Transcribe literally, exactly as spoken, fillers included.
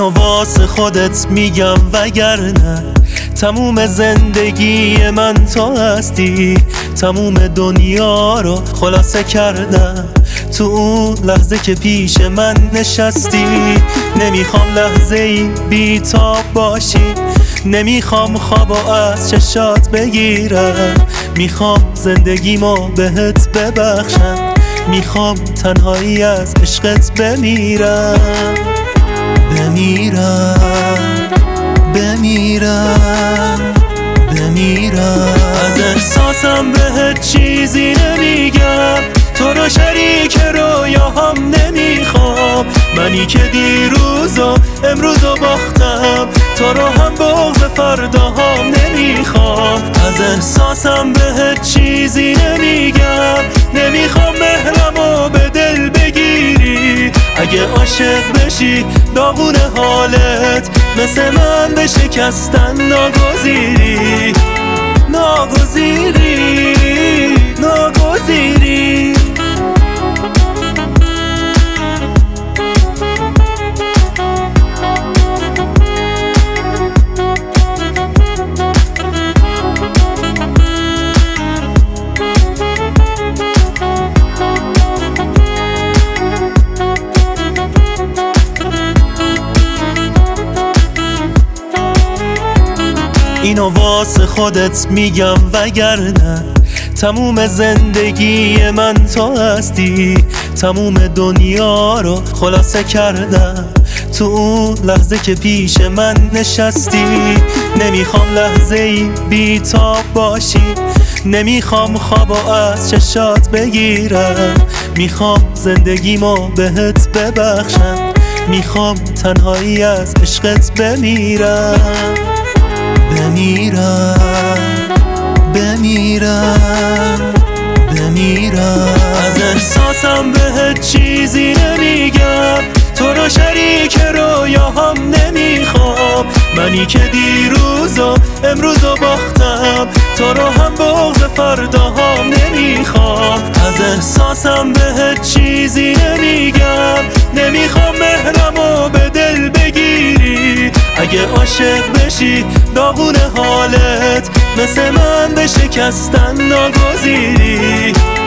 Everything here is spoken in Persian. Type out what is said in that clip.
اینو واسه خودت میگم وگرنه تموم زندگی من تو هستی. تموم دنیا رو خلاصه کردم تو اون لحظه که پیش من نشستی. نمیخوام لحظه ای بی تاب باشی، نمیخوام خوابو از چشات بگیرم. میخوام زندگیمو بهت ببخشم، میخوام تنهایی از عشقت بمیرم. بمیرم بمیرم بمیرم از احساسم بهت چیزی نمیگم، تو رو شریک رویاهام نمیخوام. منی که دیروز و امروز و باختم، تو رو هم بغض فرداهام نمیخوام. از احساسم بهت چیزی نمیگم، نمیخوام مهرمو به دل بگیری. اگه عاشق بشی داغون حالت مثل من به شکستن ناگزیری. ناگزیری ناگزیری اینو واسه خودت میگم وگرنه تموم زندگی من تو هستی. تموم دنیا رو خلاصه کردم تو اون لحظه که پیش من نشستی. نمیخوام لحظه ای بی تاب باشی، نمیخوام خوابو از چشات بگیرم. میخوام زندگیمو بهت ببخشم، میخوام تنهایی از عشقت بمیرم. بمیرم بمیرم بمیرم از احساسم بهت چیزی نمیگم، تو رو شریک رویاهام نمیخوام. منی که دیروز و امروز و باختم، تو رو هم بغض فرداهام نمیخوام. از احساسم بهت چیزی نمیگم، نمیخوام مهرمو به دل بگیری. اگه عاشق بشی داغون حالت مثل من به شکستن ناگزیری.